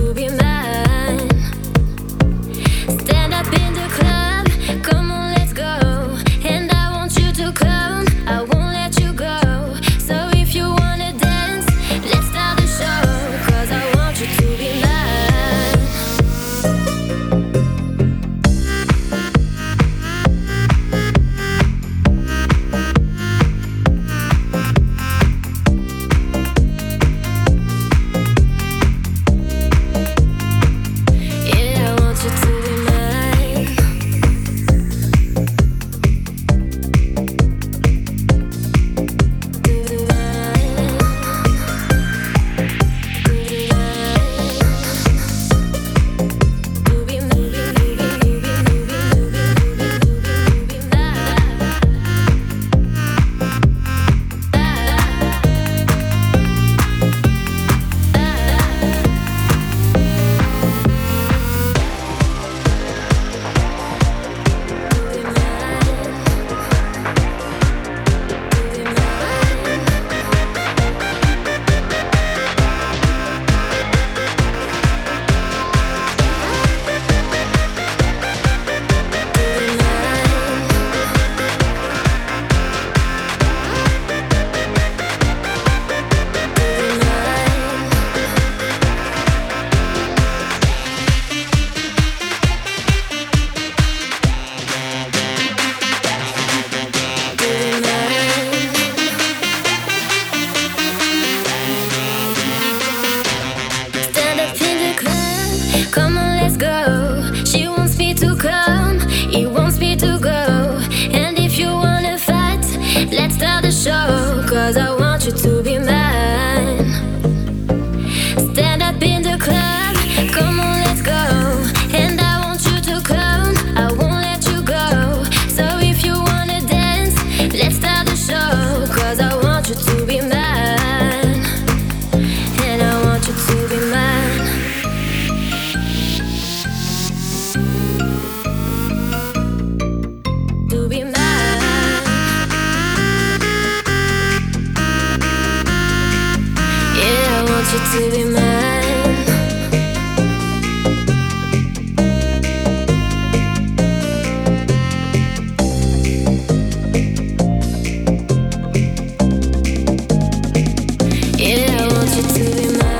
to be mine. Stand up in the club, come on, let's go. And I want you to come, I won't let you go. So if you wanna dance, let's start the show. 'Cause I want you to be mine. Show, 'cause I want you to be mine. Stand up in the club, come on, let's go. And I want you to come, I won't let you go. So if you wanna dance, let's start the show. 'Cause I want you to be mine. And I want you to be mine. To be mine. You to be mine. Yeah, I want you to be mine.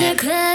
the club.